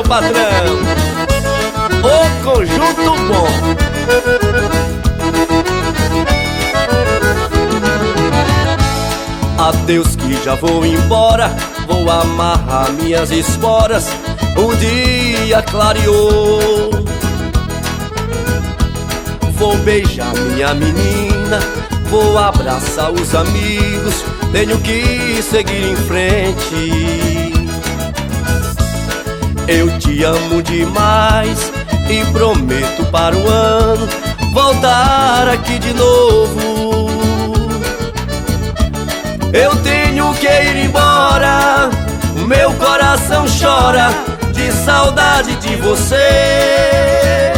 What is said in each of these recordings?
patrão. O conjunto bom. Adeus que já vou embora, vou amarrar minhas esporas. O dia clareou. Vou beijar minha menina, vou abraçar os amigos. Tenho que seguir em frente. Eu te amo demais e prometo para o ano voltar aqui de novo. Eu tenho que ir embora, o meu coração chora de saudade de você.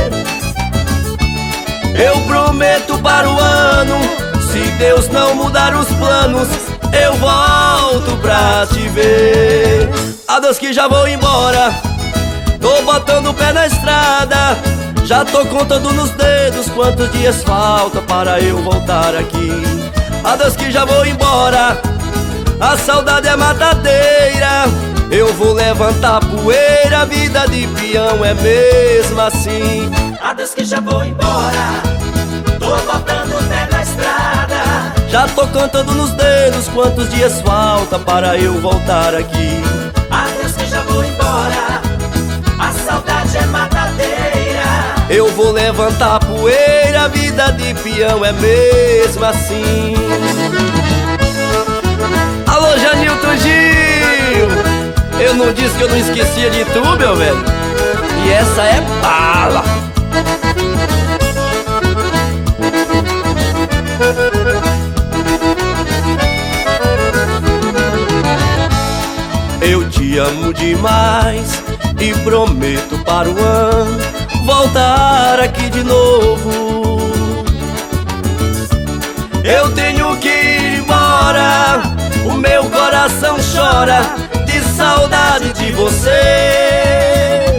Eu prometo para o ano, se Deus não mudar os planos, eu volto pra te ver. Adeus que já vou embora, tô botando o pé na estrada. Já tô contando nos dedos quantos dias falta para eu voltar aqui. Adeus que já vou embora, a saudade é matadeira. Eu vou levantar poeira, a vida de peão é mesmo assim. Adeus que já vou embora, tô botando o pé na estrada. Já tô contando nos dedos quantos dias falta para eu voltar aqui. Adeus que já vou embora, a saudade é matadeira. Eu vou levantar poeira, a vida de peão é mesmo assim. Alô, Janilton Gil, eu não disse que eu não esquecia de tu, meu velho. E essa é bala. Eu te amo demais e prometo para o ano voltar aqui de novo. Eu tenho que ir embora, o meu coração chora de saudade de você.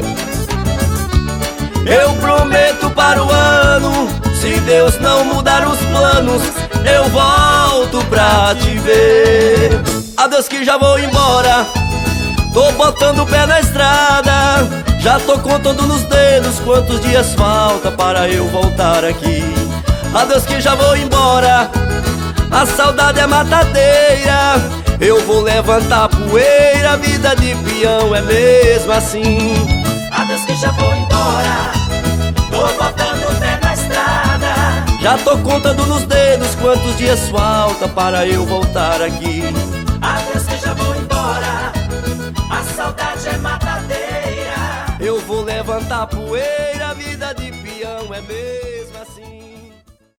Eu prometo para o ano, se Deus não mudar os planos, eu volto pra te ver. Adeus que já vou embora, tô botando o pé na estrada. Já tô contando nos dedos quantos dias falta para eu voltar aqui. Adeus que já vou embora, a saudade é matadeira. Eu vou levantar poeira, a vida de peão é mesmo assim. Adeus que já vou embora, tô botando o pé na estrada. Já tô contando nos dedos quantos dias falta para eu voltar aqui. Adeus que já vou embora, a saudade é matadeira. Eu vou levantar poeira, a vida de peão é mesmo assim.